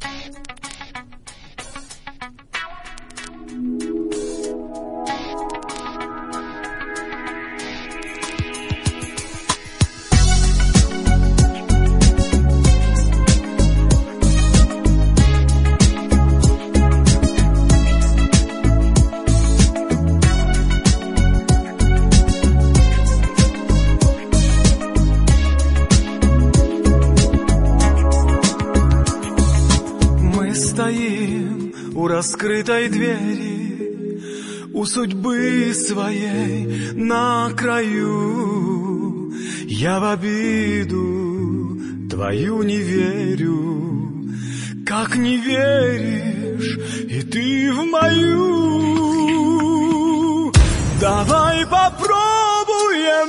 Стоим у раскрытой двери, у судьбы своей на краю. Я в обиду твою не верю, как не веришь и ты в мою. Давай попробуем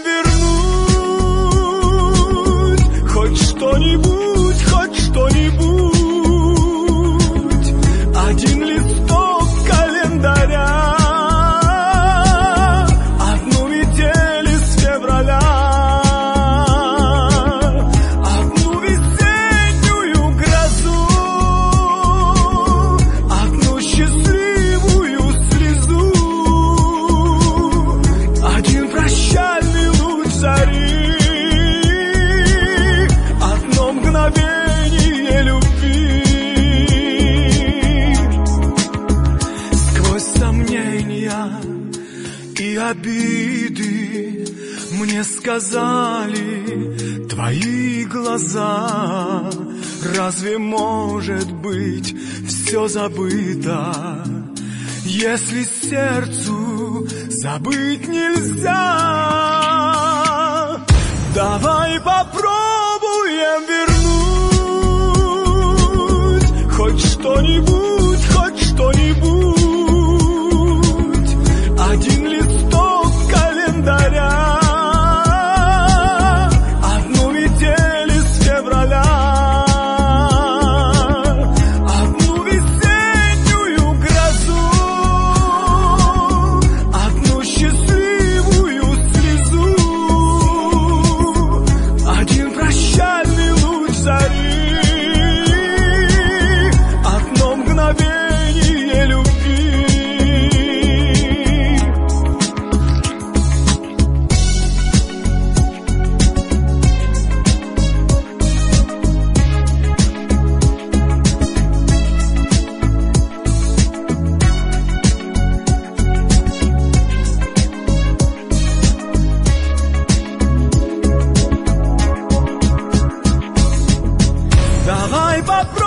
вернуть хоть что-нибудь, хоть что-нибудь. Один листок календаря, одну метель из февраля, одну весеннюю грозу, одну счастливую слезу, один прощальный луч зари, одно мгновение любви. И обиды мне сказали твои глаза. Разве может быть все забыто, если сердцу забыть нельзя? Давай попробуем вернуть хоть что-нибудь, хоть что-нибудь. Один листок календаря, одну метель из февраля, одну весеннюю грозу, одну счастливую слезу, один прощальный луч зари, одно мгновение любви. Давай попробуем